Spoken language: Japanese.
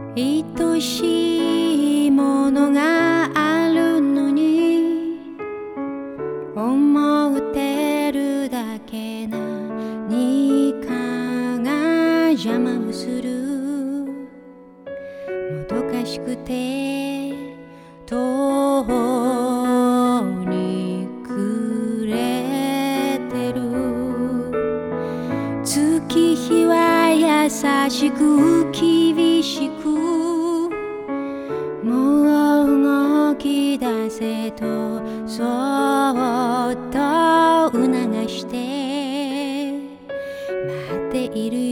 愛しいものがあるのに思ってるだけ何かが邪魔をする。もどかしくて遠に暮れてる。月日は優しく厳しくもう動き出せとそっと促して待っているよ。